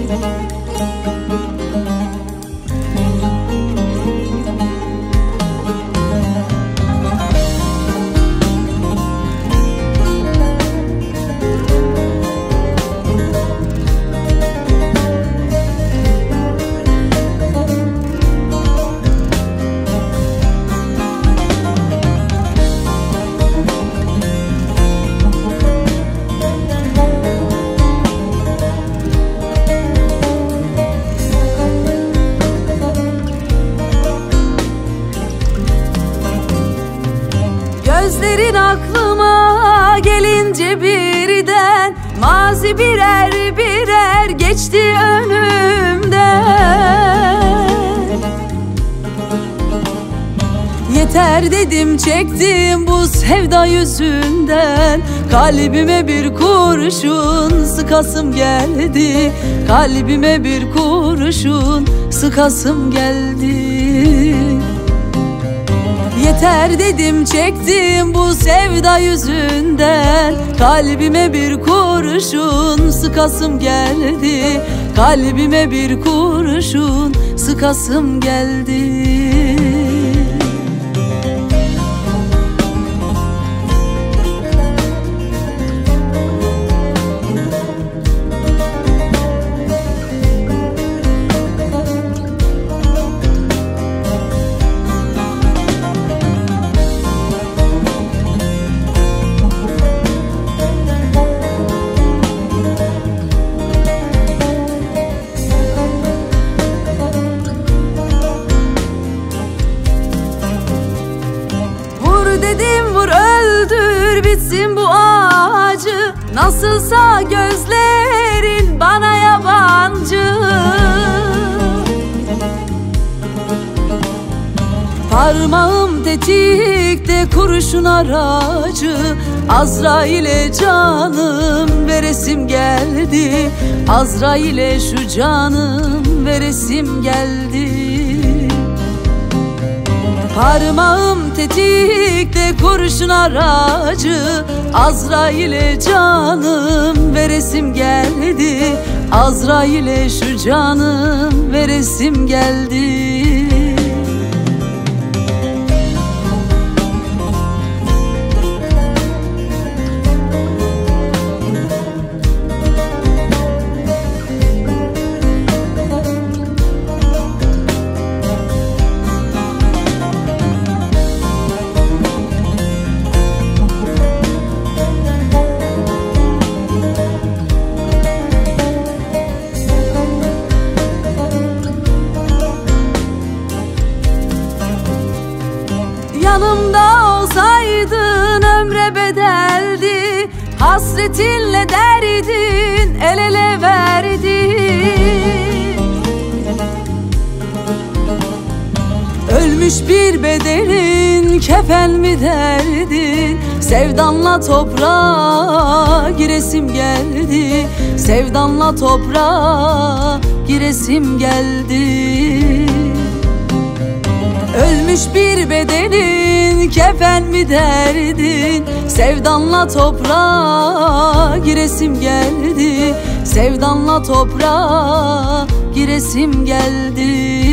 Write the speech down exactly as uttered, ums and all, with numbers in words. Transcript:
Gözlerin aklıma gelince birden mazi birer birer geçti önümden. Yeter dedim, çektim bu sevda yüzünden. Kalbime bir kurşun sıkasım geldi. Kalbime bir kurşun sıkasım geldi. Yeter dedim, çektim bu sevda yüzünden. Kalbime bir kurşun sıkasım geldi. Kalbime bir kurşun sıkasım geldi. Dedim vur öldür bitsin bu acı. Nasılsa gözlerin bana yabancı. Parmağım tetikte kurşun aracı. Azrail'e canım veresim geldi. Azrail'e şu canım veresim geldi. Parmağım tetikte kurşun aracı. Azrail'e canım veresim geldi. Azrail'e şu canım veresim geldi. Yanımda olsaydın ömre bedeldi. Hasretinle derdin el ele verdi. Ölmüş bir bedenin kefen mi derdin? Sevdanla toprağa giresim geldi. Sevdanla toprağa giresim geldi. Ölmüş bir bedenin kefen mi derdin? Sevdanla toprağa giresim geldi. Sevdanla toprağa giresim geldi.